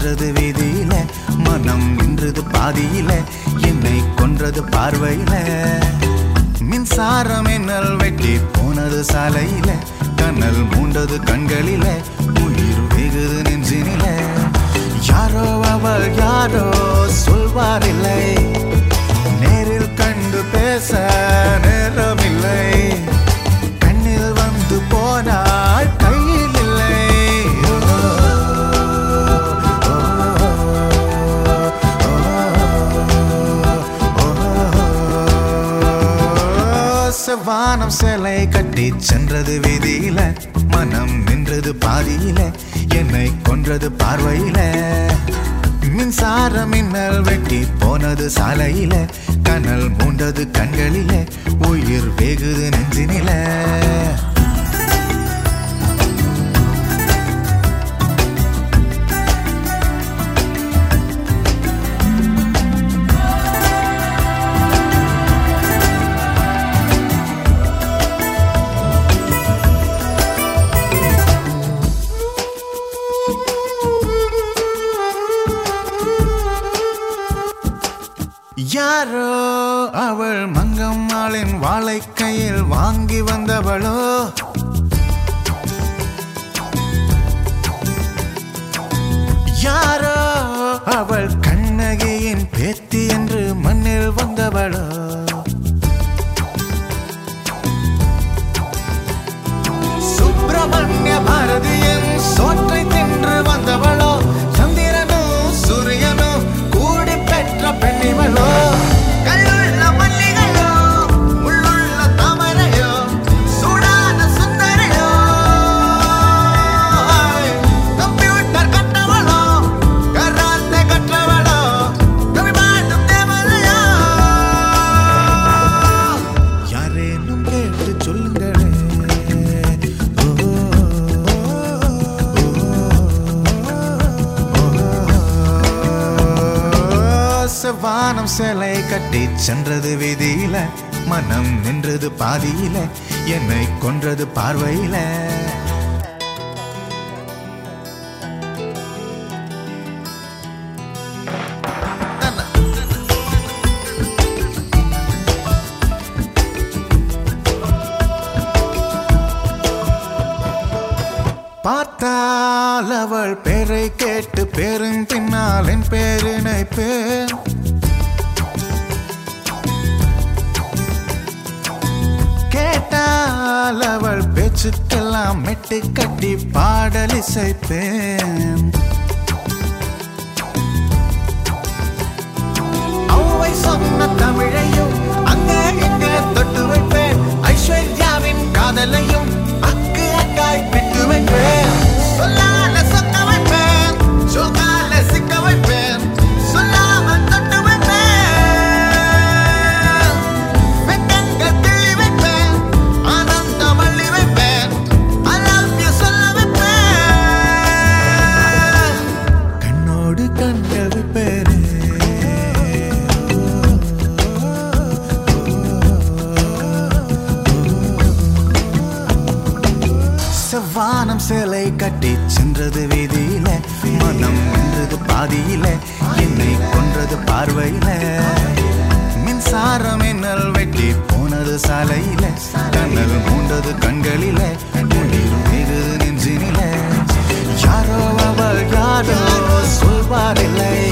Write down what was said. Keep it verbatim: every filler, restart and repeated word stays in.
சென்றது வீதியில, மனம் நின்றது பாதியில, என்னை கொன்றது பார்வையில. மின்சாரம் என்னல் வெட்டி போனது சாலையில, கண்ணல் மூண்டது கண்களில, உயிர் வெகுது நெஞ்சினில. யாரோ அவள் யாரோ சொல்வாரில்லை, நேரில் கண்டு பேச நேரமில்லை. கண்ணில் வந்து போனாள் கையில் இல்லை. செவ்வானம் சேலை கட்டி சென்றது வீதியில, மனம் நின்றது பாதியில, என்னை கொன்றது பார்வையில. மின்சாரம் மின்னல் வெட்டி போனது சாலையில, கனல் மூண்டது கண்களில, உயிர் வெகுது நெஞ்சினில. யாரோ அவள் மங்கம்மாளின் வாளை கையில் வாங்கி வந்தவளோ, யாரோ அவள் கண்ணகியின் பேத்தி என்று மண்ணில் வந்தவளோ. சுப்பிரமணிய பாரதியின் சோற்றை தின்று வந்தவளோ, சந்திரனோ சூரியனோ கூடி பெற்ற பெண்ணிவளோ. கல்லுள்ள மல்லிகையோ முள்ளுள்ள தாமரையோ, சூடான சுந்தரையோ, கம்ப்யூட்டர் கற்றவளோ கராத்தே கற்றவளோ, கவி பாடும் தேவதையோ. யாரேனும் கேட்டு சொல்லுங்களே, வானம் சேலை கட்டி சென்றது வீதியில, மனம் நின்றது பாதியில, என்னை கொன்றது பார்வையில. பார்த்தால் அவள் பேரை கேட்டு பேரும் பின்னால் என் பேரினை பேர். கேட்டால் அவள் பேச்சுக்கெல்லாம் மெட்டு கட்டி பாடல் இசைப்பேன். அவை சொன்ன தமிழையும் அங்கே இங்கே தொட்டு வைப்பேன். ஐஸ்வர்யாவின் காதலையும் அக்கு அக்காய் விட்டு வைப்பேன். சொல்லால சொக்க வைப்பேன், சோகால சிக்க வைப்பேன், சொல்லாம தொட்டு வைப்பேன். வெக்கங்கள் கிள்ளி வைப்பேன், ஆனந்தம் அள்ளி வைப்பேன், I love you சொல்ல வைப்பேன். கண்ணோடு கண்கள் வைப்பேன். வானம் சேலை கட்டி சென்றது வீதியில, மனம் நின்றது பாதியில, என்னை கொன்றது பார்வையில. மின்சாரம் என்னல் வெட்டி போனது சாலையில, கண்ணல் மூண்டது கண்களில, உயிர் வெகுது நெஞ்சினில. யாரோ அவள் யாரோ சொல்வாரில்லை,